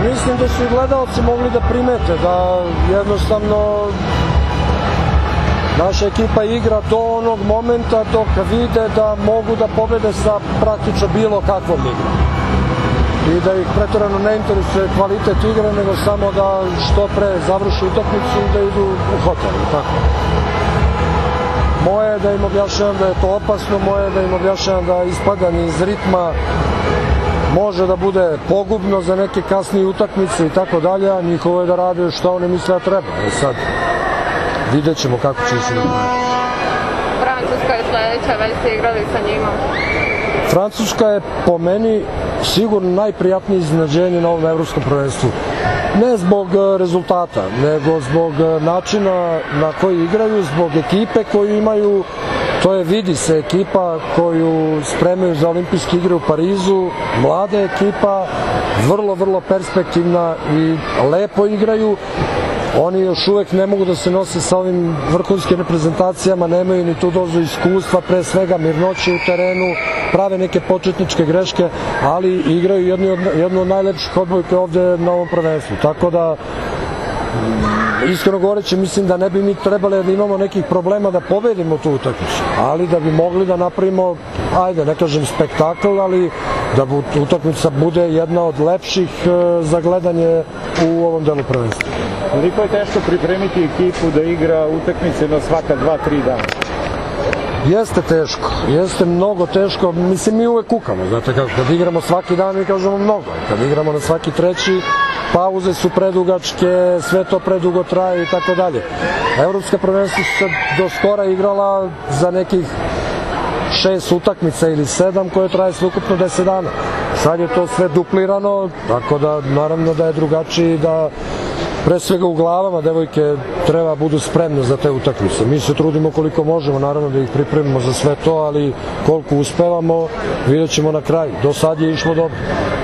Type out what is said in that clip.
Mislim da su i gledalci mogli da primete da jednostavno naša ekipa igra do onog momenta dok vide da mogu da pobede sa praktično bilo kakvom igrom. I da ih preterano ne interesuje kvalitet igre, nego samo da što pre završi utakmicu i da idu u hotel. Tako. Moje je da im objašnjam da je to opasno, moje je da im objašnjam da ispadanje iz ritma može da bude pogubno za neke kasnije utakmice i tako dalje, a njihovo je da rade što oni misle da treba. Sad, vidjet ćemo kako će se napraviti. Francuska je sledeća, već ste igrali sa njima. Francuska je po meni sigurno najprijatnije iznenađenje na ovom evropskom prvenstvu. Ne zbog rezultata, nego zbog načina na koji igraju, zbog ekipe koju imaju. To je, vidi se, ekipa koju spremaju za olimpijske igre u Parizu, mlada ekipa, vrlo perspektivna i lepo igraju. Oni još uvek ne mogu da se nose sa ovim vrhunskim reprezentacijama, nemaju ni tu dozu iskustva, pre svega mirnoće u terenu, prave neke početničke greške, ali igraju jednu od najlepših odbojka ovde na ovom prvenstvu. Tako da, iskreno govoreći, mislim da ne bi mi trebali da imamo nekih problema da pobedimo tu utakmicu, ali da bi mogli da napravimo, ajde, ne kažem spektakl, ali da utakmica bude jedna od lepših za gledanje u ovom delu prvenstva. Koliko je teško pripremiti ekipu da igra utakmice na svaka 2-3 dana? Jeste teško, jeste mnogo teško, mislim mi uvek kukamo, znate kako, kad igramo svaki dan mi kažemo mnogo, kad igramo na svaki treći, pauze su predugačke, sve to predugo traje i tako dalje. Evropska prvenstva su se do skora igrala za nekih 6 utakmica ili 7 koje traje sveukupno 10 dana. Sad je to sve duplirano, tako da naravno da je drugačije i da pre svega u glavama devojke treba budu spremne za te utakmice. Mi se trudimo koliko možemo, naravno da ih pripremimo za sve to, ali koliko uspevamo vidjet ćemo na kraju. Do sad je išlo dobro.